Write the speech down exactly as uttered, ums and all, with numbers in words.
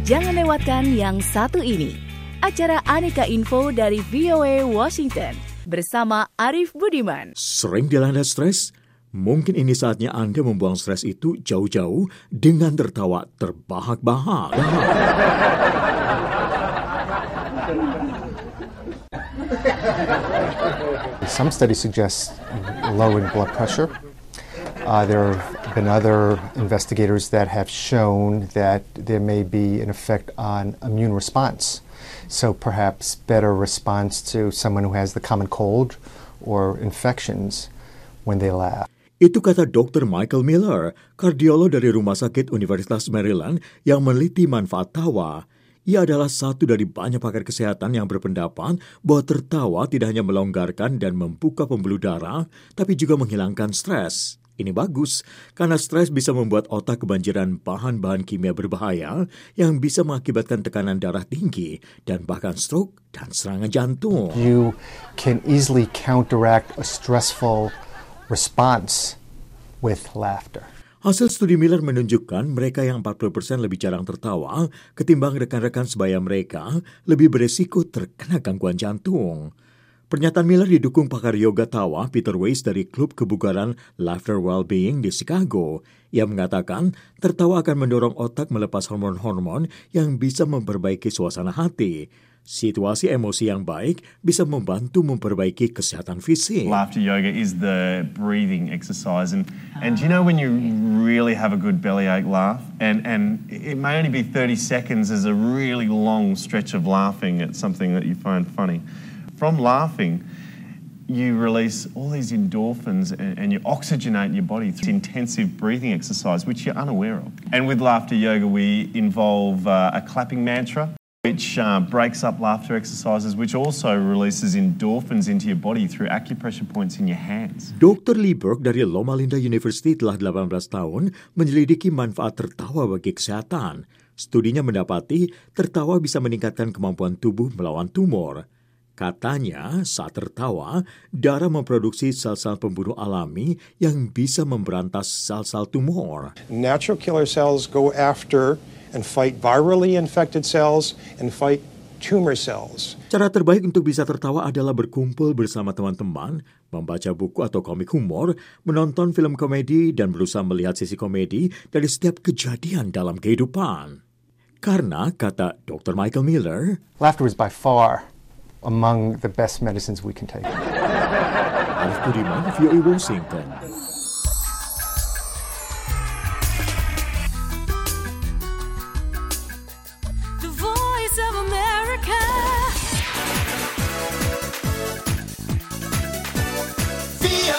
Jangan lewatkan yang satu ini. Acara Aneka Info dari V O A Washington bersama Arif Budiman. Sering dilanda stres? Mungkin ini saatnya Anda membuang stres itu jauh-jauh dengan tertawa terbahak-bahak. Some studies suggest lowering blood pressure. Uh, there have been other investigators that have shown that there may be an effect on immune response. So perhaps better response to someone who has the common cold or infections when they laugh. Itu kata dokter Michael Miller, kardiolog dari Rumah Sakit Universitas Maryland yang meneliti manfaat tawa. Ia adalah satu dari banyak pakar kesehatan yang berpendapat bahwa tertawa tidak hanya melonggarkan dan membuka pembuluh darah, tapi juga menghilangkan stres. Ini bagus, karena stres bisa membuat otak kebanjiran bahan-bahan kimia berbahaya yang bisa mengakibatkan tekanan darah tinggi dan bahkan stroke dan serangan jantung. You can easily counteract a stressful response with laughter. Hasil studi Miller menunjukkan mereka yang empat puluh persen lebih jarang tertawa ketimbang rekan-rekan sebaya mereka lebih beresiko terkena gangguan jantung. Pernyataan Miller didukung pakar yoga tawa Peter Weiss dari klub kebugaran Laughter Wellbeing di Chicago. Ia mengatakan tertawa akan mendorong otak melepas hormon-hormon yang bisa memperbaiki suasana hati. Situasi emosi yang baik bisa membantu memperbaiki kesehatan fisik. Laughter yoga is the breathing exercise. And, and you know when you really have a good bellyache laugh? And, and it may only be thirty seconds as a really long stretch of laughing at something that you find funny. From laughing, you release all these endorphins and, and you oxygenate your body through intensive breathing exercise, which you're unaware of. And with laughter yoga, we involve uh, a clapping mantra, which uh, breaks up laughter exercises, which also releases endorphins into your body through acupressure points in your hands. dokter Lee Berg dari Loma Linda University telah delapan belas tahun menyelidiki manfaat tertawa bagi kesehatan. Studinya mendapati tertawa bisa meningkatkan kemampuan tubuh melawan tumor. Katanya, saat tertawa, darah memproduksi sel-sel pembunuh alami yang bisa memberantas sel-sel tumor. Natural killer cells go after and fight virally infected cells and fight tumor cells. Cara terbaik untuk bisa tertawa adalah berkumpul bersama teman-teman, membaca buku atau komik humor, menonton film komedi, dan berusaha melihat sisi komedi dari setiap kejadian dalam kehidupan. Karena, kata dokter Michael Miller, Laughter is by far among the best medicines we can take. Arif Budiman, V O A Washington. The Voice of America. V O